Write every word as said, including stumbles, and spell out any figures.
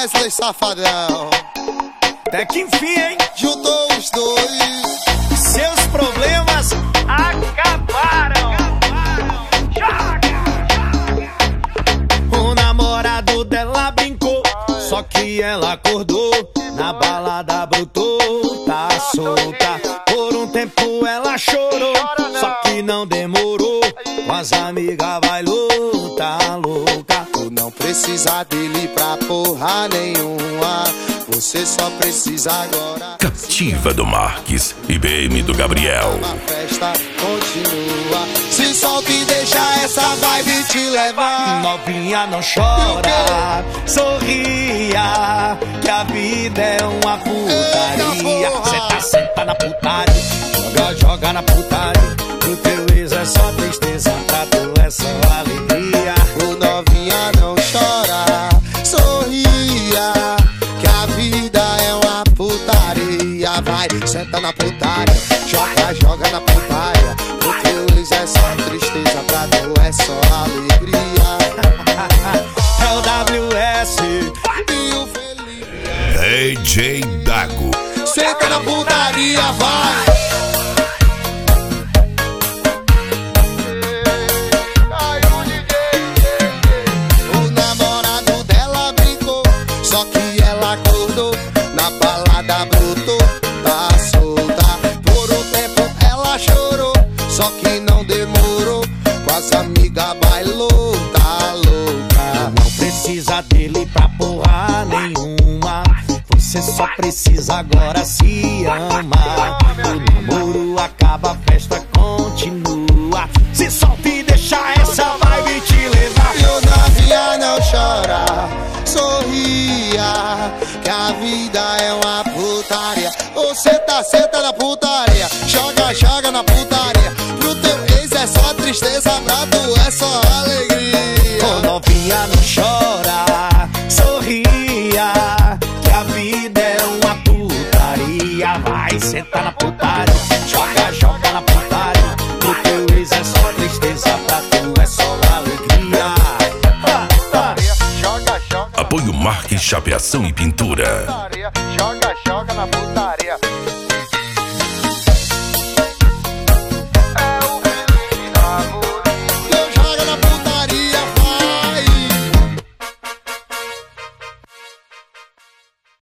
Wesley Safadão. Até que enfim, hein? Juntou os dois, seus problemas acabaram. O namorado dela brincou, só que ela acordou. Na balada brotou, tá solta. Por um tempo ela chorou, só que não demorou. Com as amigas bailou, tá louca. Tu não precisa dele pra porra nenhuma, você só precisa agora. Cativa do Marques e B M do Gabriel. A festa continua, se solta e deixa essa vibe te levar. Novinha, não chora, sorria, que a vida é uma putaria. Cê tá senta na putaria, joga, joga na putaria. Pro teu ex é só tristeza, pra tu é só alegria. O novinha, não chora, sorria, que a vida é uma putaria. Vai, senta na putaria, joga, joga na putaria. Pro teu ex é só tristeza, pra tu é só alegria. É o W S E o Felipe D J Dago. senta na putaria, vai. O namorado dela brincou, só que ela acordou. Na balada brotou, tá solta. Por um tempo ela chorou, só que não demorou. Com as amigas bailou, tá louca. Não precisa dele pra porra nenhuma, você só precisa agora se amar. O namoro acaba, a festa continua. Se solta e deixa essa vibe te levar. E o novinha, não chora, sorria, que a vida é uma putaria. Você tá senta na putaria, joga, joga na putaria. Pro teu ex é só tristeza, pra tu é só alegria. Ô novinha, não chora, sorria, que a vida é uma putaria. Vai, senta na putaria, joga, joga na putaria. Pro teu ex é só tristeza, pra tu é só alegria. Ah, ah. Joga, joga Apoio Marques Chapeação e Pintura. putaria, joga, joga na putaria.